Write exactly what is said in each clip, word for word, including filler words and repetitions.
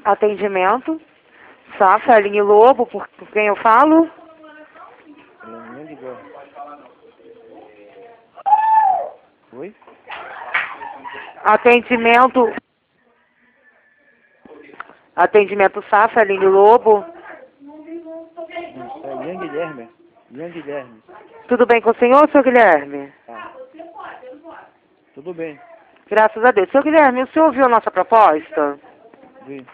Atendimento. Safra, Aline Lobo, por, por quem eu falo? Oi? Atendimento. Atendimento Safra, Aline Lobo. É Ian Guilherme. Ian Guilherme. Tudo bem com o senhor, seu Guilherme? Tá. Tudo bem. Graças a Deus. Seu Guilherme, o senhor ouviu a nossa proposta? Vi.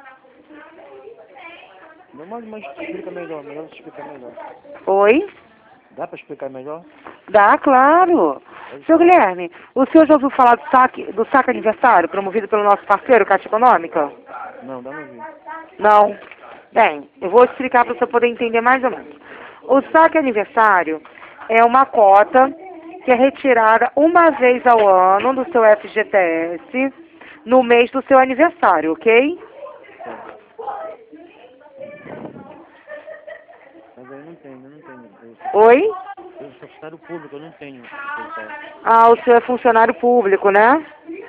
Não, mas, mas explica melhor, melhor você explicar melhor. Oi? Dá para explicar melhor? Dá, claro. Seu Guilherme, o senhor já ouviu falar do saque, do saque aniversário promovido pelo nosso parceiro, Caixa Econômica? Não, dá não vi. Não. Bem, eu vou explicar para você poder entender mais ou menos. O saque aniversário é uma cota que é retirada uma vez ao ano do seu F G T S no mês do seu aniversário, ok? Mas aí não tenho, eu não tenho. Eu Oi? sou, eu sou funcionário público, eu não tenho. Ah, o senhor é funcionário público, né?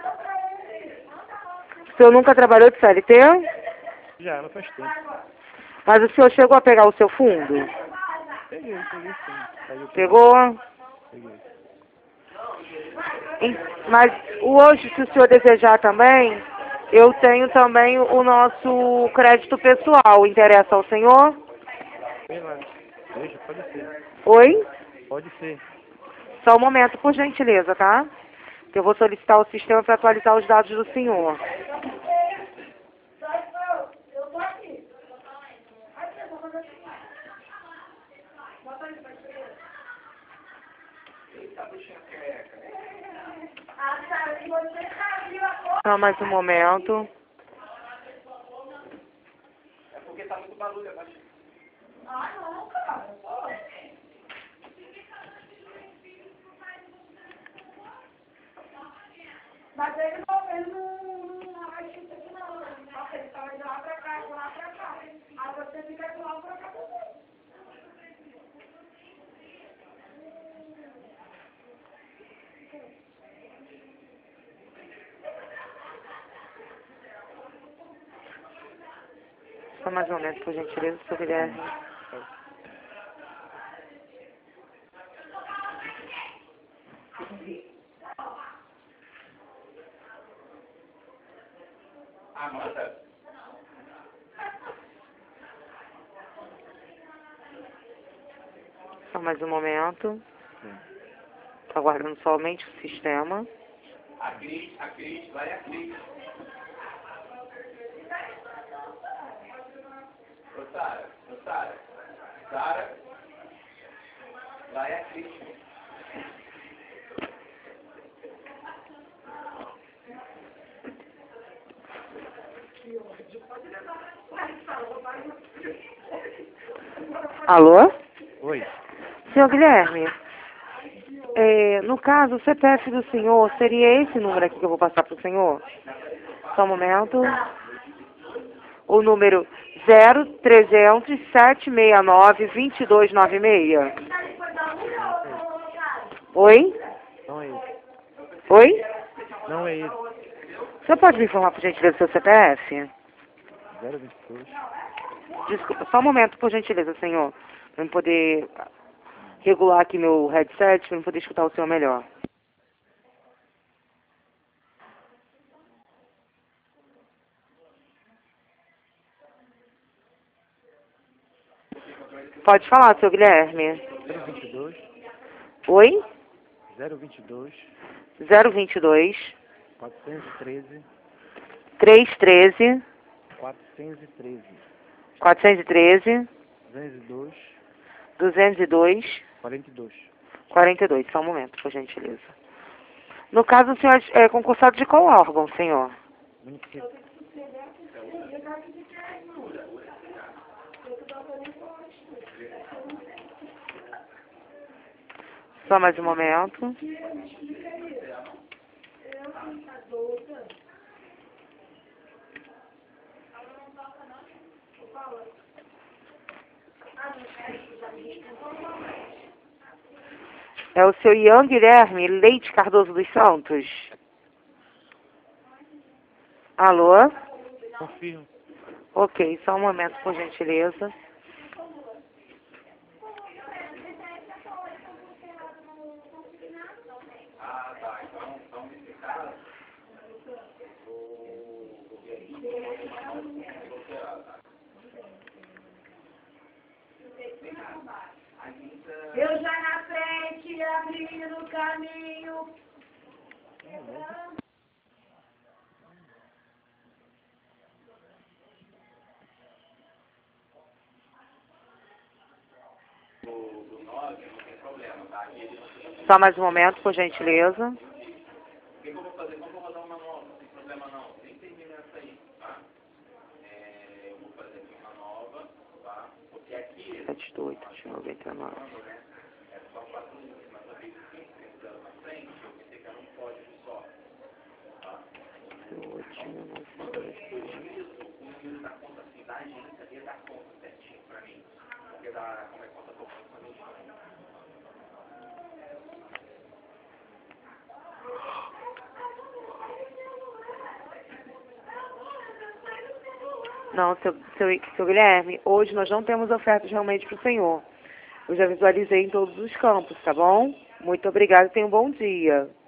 O senhor nunca trabalhou de C L T? Já, ela faz tempo. Mas o senhor chegou a pegar o seu fundo? Peguei, peguei sim. Saiu, Pegou? peguei. Em- Mas hoje, se o senhor desejar também, eu tenho também o nosso crédito pessoal. Interessa ao senhor? Sei lá. Veja, pode ser. Oi? Pode ser. Só um momento, por gentileza, tá? Que eu vou solicitar o sistema para atualizar os dados do senhor. Só mais um momento. É porque tá muito barulho, eu acho. Mas ele não, ele não, não vai isso aqui não, né? Nossa, ele tava de lá pra cá, de lá pra cá. Aí você fica de lá pra cá também. Só mais um momento, por gentileza, seu Guilherme. Amanda? Só mais um momento. Tô aguardando somente o sistema. A Cris, a Cris, vai a Cris. Ô Sara, ô Sara. Sara, vai a Cris. Alô? Oi. Senhor Guilherme, é, no caso, o C P F do senhor seria esse número aqui que eu vou passar para o senhor? Só um momento. O número zero trezentos, setecentos e sessenta e nove, vinte e dois noventa e seis. Oi? Não é isso. Oi? Não é isso. O senhor pode me informar, por gentileza, do seu C P F? zero vinte e dois. Desculpa, só um momento, por gentileza, senhor. Para eu poder regular aqui meu headset, para eu poder escutar o senhor melhor. Pode falar, seu Guilherme. zero vinte e dois. Oi? zero vinte e dois. zero vinte e dois, quatrocentos e treze. trezentos e treze, quatrocentos e treze. quatrocentos e treze, duzentos e dois. duzentos e dois, quarenta e dois. quarenta e dois. Só um momento, por gentileza. No caso, o senhor é concursado de qual órgão, senhor? Município. Só mais um momento. É o seu Ian Guilherme Leite Cardoso dos Santos? Alô? Confirmo. Ok, só um momento, por gentileza. Eu já na frente, abrindo o caminho. Só mais um momento, por gentileza. sete oito, noventa e nove. Não, seu, seu, seu Guilherme, hoje nós não temos ofertas realmente para o senhor. Eu já visualizei em todos os campos, tá bom? Muito obrigada e tenha um bom dia.